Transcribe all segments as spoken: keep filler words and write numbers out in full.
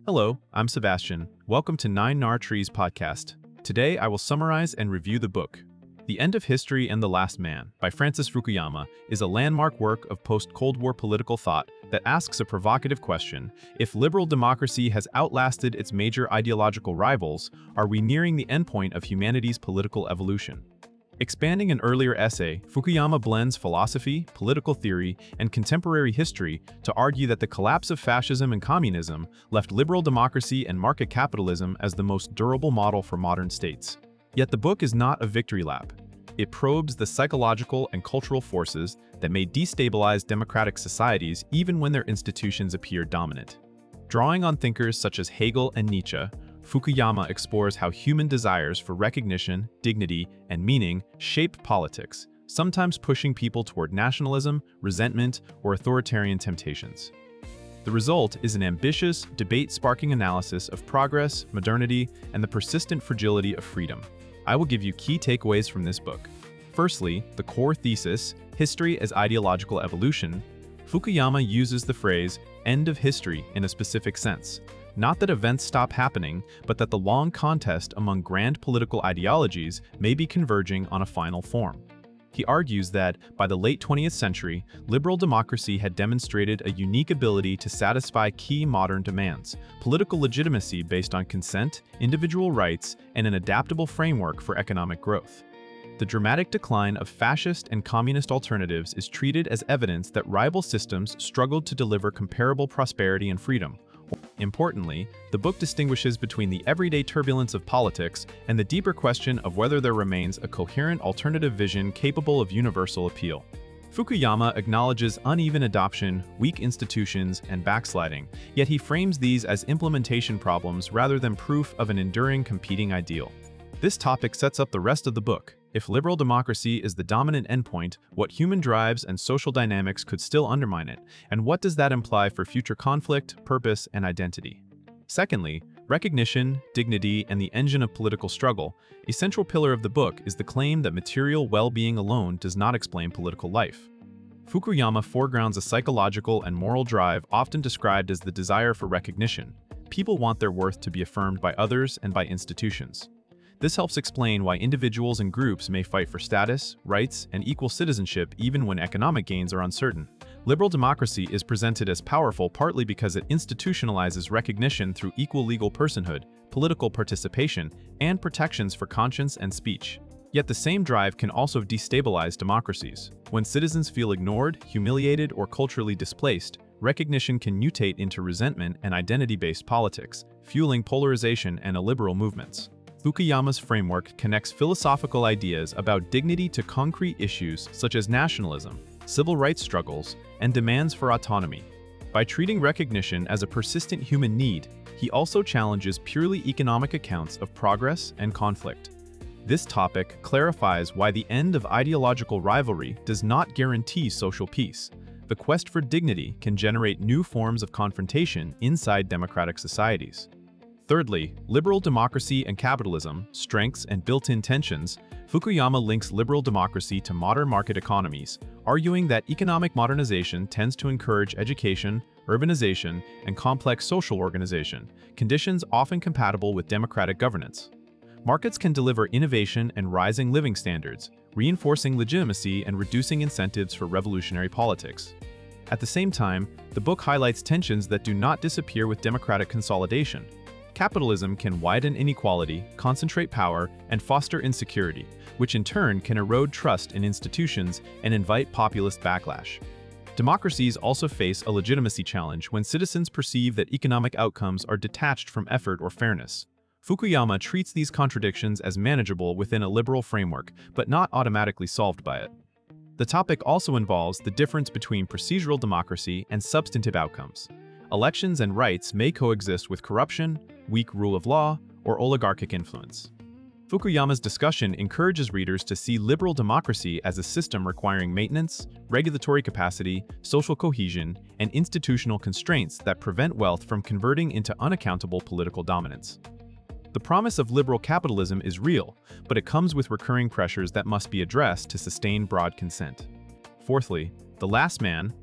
Hello, I'm Sebastian. Welcome to Nine Nar Trees podcast. Today I will summarize and review the book. The End of History and the Last Man by Francis Fukuyama is a landmark work of post-Cold War political thought that asks a provocative question: if liberal democracy has outlasted its major ideological rivals, are we nearing the endpoint of humanity's political evolution? Expanding an earlier essay, Fukuyama blends philosophy, political theory, and contemporary history to argue that the collapse of fascism and communism left liberal democracy and market capitalism as the most durable model for modern states. Yet the book is not a victory lap. It probes the psychological and cultural forces that may destabilize democratic societies even when their institutions appear dominant. Drawing on thinkers such as Hegel and Nietzsche, Fukuyama explores how human desires for recognition, dignity, and meaning shape politics, sometimes pushing people toward nationalism, resentment, or authoritarian temptations. The result is an ambitious, debate-sparking analysis of progress, modernity, and the persistent fragility of freedom. I will give you key takeaways from this book. Firstly, the core thesis, history as ideological evolution. Fukuyama uses the phrase, end of history, in a specific sense. Not that events stop happening, but that the long contest among grand political ideologies may be converging on a final form. He argues that, by the late twentieth century, liberal democracy had demonstrated a unique ability to satisfy key modern demands: political legitimacy based on consent, individual rights, and an adaptable framework for economic growth. The dramatic decline of fascist and communist alternatives is treated as evidence that rival systems struggled to deliver comparable prosperity and freedom. Importantly, the book distinguishes between the everyday turbulence of politics and the deeper question of whether there remains a coherent alternative vision capable of universal appeal. Fukuyama acknowledges uneven adoption, weak institutions, and backsliding, yet he frames these as implementation problems rather than proof of an enduring competing ideal. This topic sets up the rest of the book. If liberal democracy is the dominant endpoint, what human drives and social dynamics could still undermine it, and what does that imply for future conflict, purpose, and identity? Secondly, recognition, dignity, and the engine of political struggle. A central pillar of the book is the claim that material well-being alone does not explain political life. Fukuyama foregrounds a psychological and moral drive often described as the desire for recognition. People want their worth to be affirmed by others and by institutions. This helps explain why individuals and groups may fight for status, rights, and equal citizenship even when economic gains are uncertain. Liberal democracy is presented as powerful partly because it institutionalizes recognition through equal legal personhood, political participation, and protections for conscience and speech. Yet the same drive can also destabilize democracies. When citizens feel ignored, humiliated, or culturally displaced, recognition can mutate into resentment and identity-based politics, fueling polarization and illiberal movements. Fukuyama's framework connects philosophical ideas about dignity to concrete issues such as nationalism, civil rights struggles, and demands for autonomy. By treating recognition as a persistent human need, he also challenges purely economic accounts of progress and conflict. This topic clarifies why the end of ideological rivalry does not guarantee social peace. The quest for dignity can generate new forms of confrontation inside democratic societies. Thirdly, liberal democracy and capitalism, strengths and built-in tensions. Fukuyama links liberal democracy to modern market economies, arguing that economic modernization tends to encourage education, urbanization, and complex social organization, conditions often compatible with democratic governance. Markets can deliver innovation and rising living standards, reinforcing legitimacy and reducing incentives for revolutionary politics. At the same time, the book highlights tensions that do not disappear with democratic consolidation. Capitalism can widen inequality, concentrate power, and foster insecurity, which in turn can erode trust in institutions and invite populist backlash. Democracies also face a legitimacy challenge when citizens perceive that economic outcomes are detached from effort or fairness. Fukuyama treats these contradictions as manageable within a liberal framework, but not automatically solved by it. The topic also involves the difference between procedural democracy and substantive outcomes. Elections and rights may coexist with corruption, weak rule of law, or oligarchic influence. Fukuyama's discussion encourages readers to see liberal democracy as a system requiring maintenance, regulatory capacity, social cohesion, and institutional constraints that prevent wealth from converting into unaccountable political dominance. The promise of liberal capitalism is real, but it comes with recurring pressures that must be addressed to sustain broad consent. Fourthly, The Last Man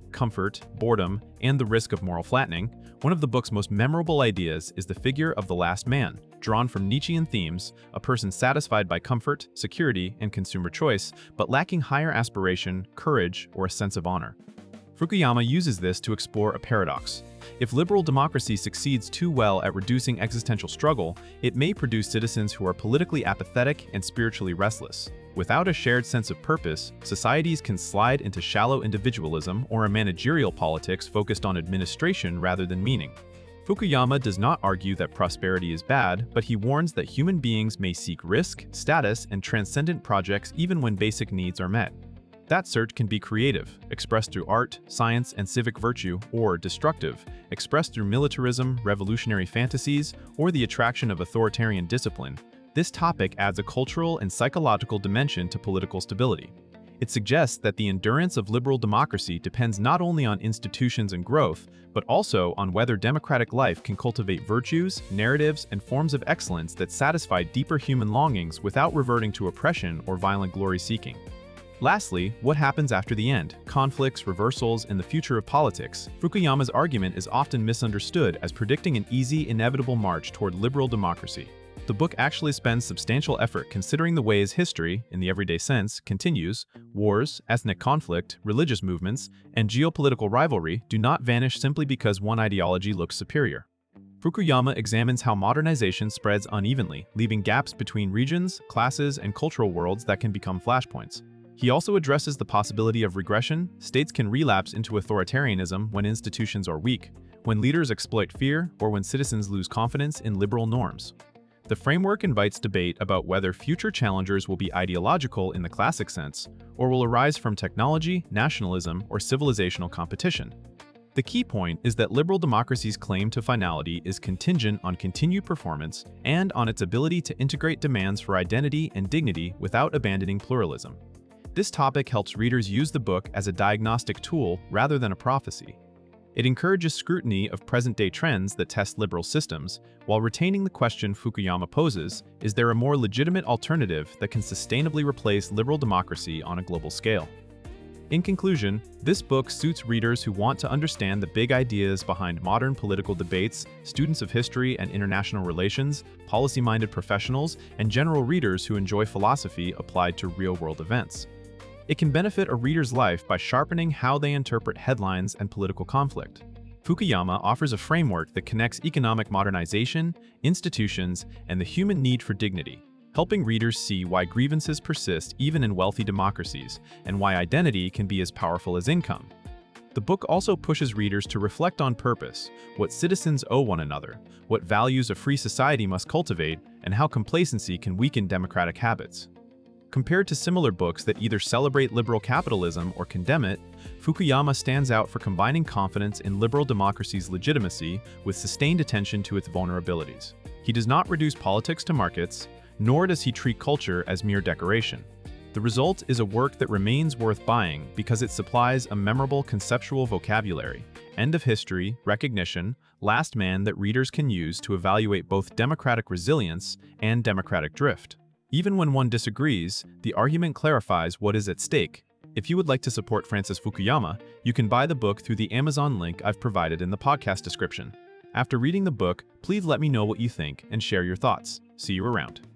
comfort, boredom, and the risk of moral flattening, one of the book's most memorable ideas is the figure of the last man, drawn from Nietzschean themes, a person satisfied by comfort, security, and consumer choice, but lacking higher aspiration, courage, or a sense of honor. Fukuyama uses this to explore a paradox. If liberal democracy succeeds too well at reducing existential struggle, it may produce citizens who are politically apathetic and spiritually restless. Without a shared sense of purpose, societies can slide into shallow individualism or a managerial politics focused on administration rather than meaning. Fukuyama does not argue that prosperity is bad, but he warns that human beings may seek risk, status, and transcendent projects even when basic needs are met. That search can be creative, expressed through art, science, and civic virtue, or destructive, expressed through militarism, revolutionary fantasies, or the attraction of authoritarian discipline. This topic adds a cultural and psychological dimension to political stability. It suggests that the endurance of liberal democracy depends not only on institutions and growth, but also on whether democratic life can cultivate virtues, narratives, and forms of excellence that satisfy deeper human longings without reverting to oppression or violent glory-seeking. Lastly, what happens after the end? Conflicts, reversals, and the future of politics. Fukuyama's argument is often misunderstood as predicting an easy, inevitable march toward liberal democracy. The book actually spends substantial effort considering the ways history, in the everyday sense, continues. Wars, ethnic conflict, religious movements, and geopolitical rivalry do not vanish simply because one ideology looks superior. Fukuyama examines how modernization spreads unevenly, leaving gaps between regions, classes, and cultural worlds that can become flashpoints. He also addresses the possibility of regression. States can relapse into authoritarianism when institutions are weak, when leaders exploit fear, or when citizens lose confidence in liberal norms. The framework invites debate about whether future challengers will be ideological in the classic sense, or will arise from technology, nationalism, or civilizational competition. The key point is that liberal democracy's claim to finality is contingent on continued performance and on its ability to integrate demands for identity and dignity without abandoning pluralism. This topic helps readers use the book as a diagnostic tool rather than a prophecy. It encourages scrutiny of present-day trends that test liberal systems, while retaining the question Fukuyama poses, is there a more legitimate alternative that can sustainably replace liberal democracy on a global scale? In conclusion, this book suits readers who want to understand the big ideas behind modern political debates, students of history and international relations, policy-minded professionals, and general readers who enjoy philosophy applied to real-world events. It can benefit a reader's life by sharpening how they interpret headlines and political conflict. Fukuyama offers a framework that connects economic modernization, institutions, and the human need for dignity, helping readers see why grievances persist even in wealthy democracies, and why identity can be as powerful as income. The book also pushes readers to reflect on purpose, what citizens owe one another, what values a free society must cultivate, and how complacency can weaken democratic habits. Compared to similar books that either celebrate liberal capitalism or condemn it, Fukuyama stands out for combining confidence in liberal democracy's legitimacy with sustained attention to its vulnerabilities. He does not reduce politics to markets, nor does he treat culture as mere decoration. The result is a work that remains worth buying because it supplies a memorable conceptual vocabulary, end of history, recognition, last man that readers can use to evaluate both democratic resilience and democratic drift. Even when one disagrees, the argument clarifies what is at stake. If you would like to support Francis Fukuyama, you can buy the book through the Amazon link I've provided in the podcast description. After reading the book, please let me know what you think and share your thoughts. See you around.